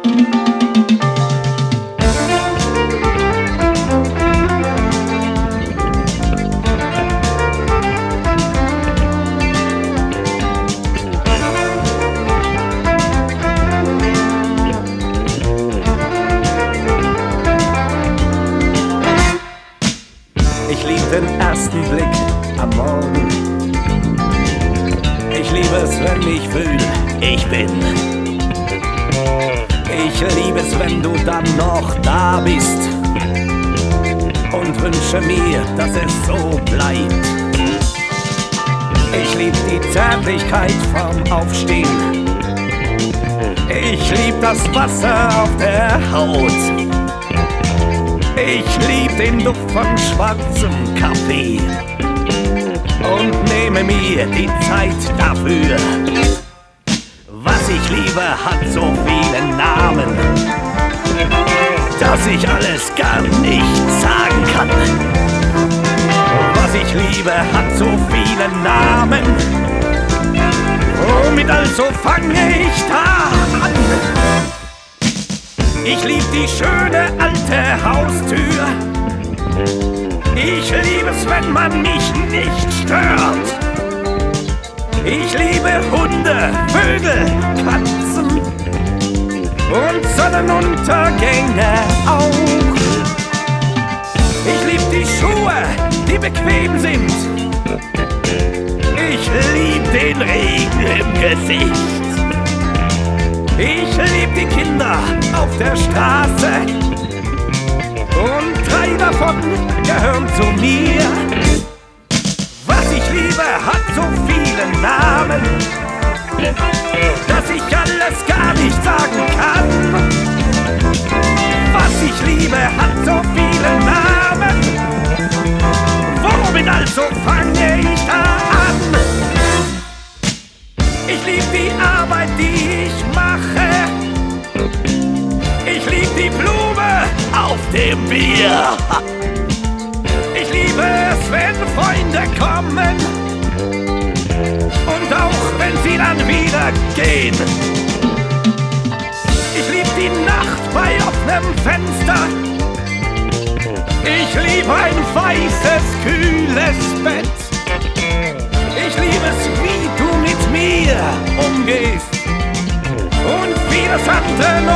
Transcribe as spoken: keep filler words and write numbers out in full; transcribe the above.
Ich lieb den ersten Blick am Morgen. Ich liebe es, wenn ich fühle, ich bin. Ich liebe es, wenn du dann noch da bist und wünsche mir, dass es so bleibt. Ich lieb die Zärtlichkeit vom Aufstehen. Ich lieb das Wasser auf der Haut. Ich lieb den Duft von schwarzem Kaffee und nehme mir die Zeit dafür. Was ich liebe, hat so viele Namen, dass ich alles gar nicht sagen kann. Was ich liebe, hat so viele Namen, womit also fange ich da an? Ich lieb die schöne alte Haustür. Ich liebe es, wenn man mich nicht stört. Ich liebe Hunde, Vögel, Katzen und Sonnenuntergänge auch. Ich lieb die Schuhe, die bequem sind. Ich lieb den Regen im Gesicht. Ich lieb die Kinder auf der Straße und drei davon gehören zu mir. Was ich liebe, hat so viele Namen, dass ich alles gar nicht sagen kann. Was ich liebe, hat so viele Namen, womit also fange ich da an? Ich lieb die Arbeit, die ich mache. Ich lieb die Blume auf dem Bier. Ich liebe es, wenn Freunde kommen und auch wenn sie dann wieder gehen. Ich lieb die Nacht bei offenem Fenster. Ich lieb ein weißes, kühles Bett. Ich liebe es, wie du mit mir umgehst und wie das andere